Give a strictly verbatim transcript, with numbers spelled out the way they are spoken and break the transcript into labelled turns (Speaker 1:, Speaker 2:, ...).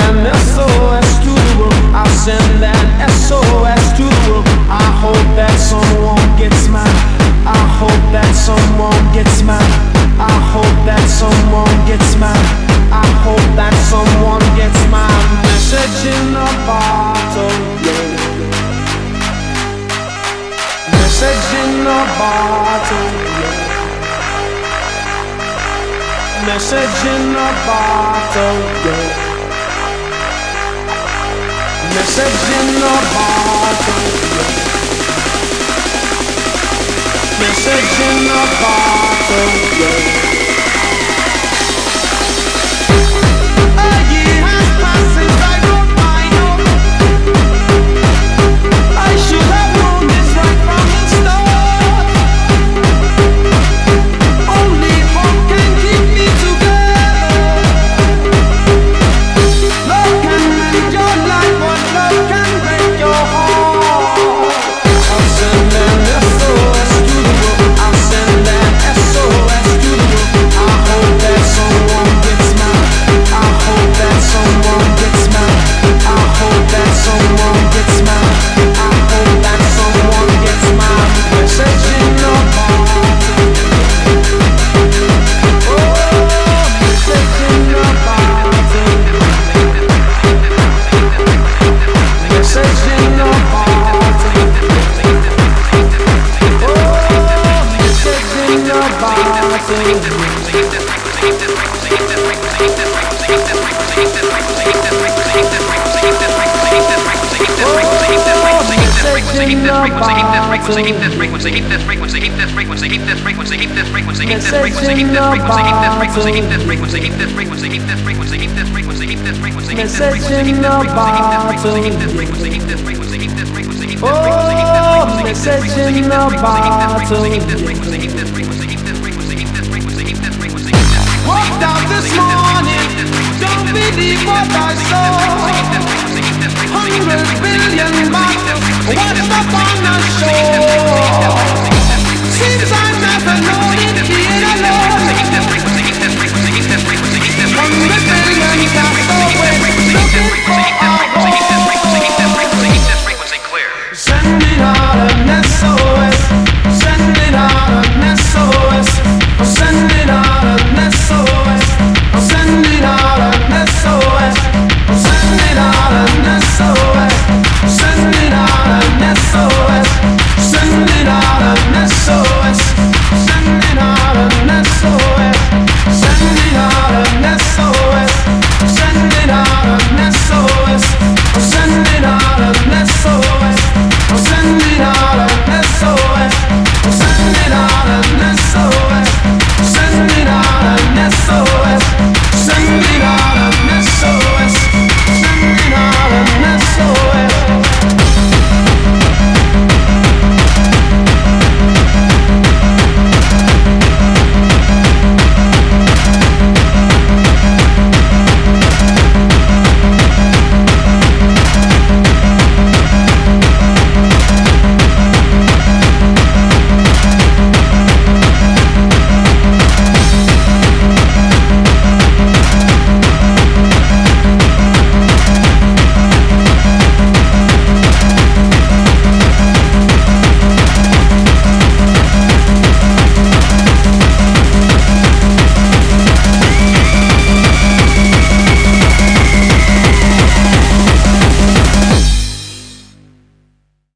Speaker 1: an S O S to the world. I'll send an S O S to the world. I hope that someone gets mine. I hope that someone gets mine. I hope that someone gets mine. I hope that someone gets my message in a bottle. Yeah. Message in a bottle. Yeah. Message in a bottle. Yeah. Message in a bottle. Yeah. Message in a bottle. Yeah. Walked out this morning, don't believe what I saw. Hundred billion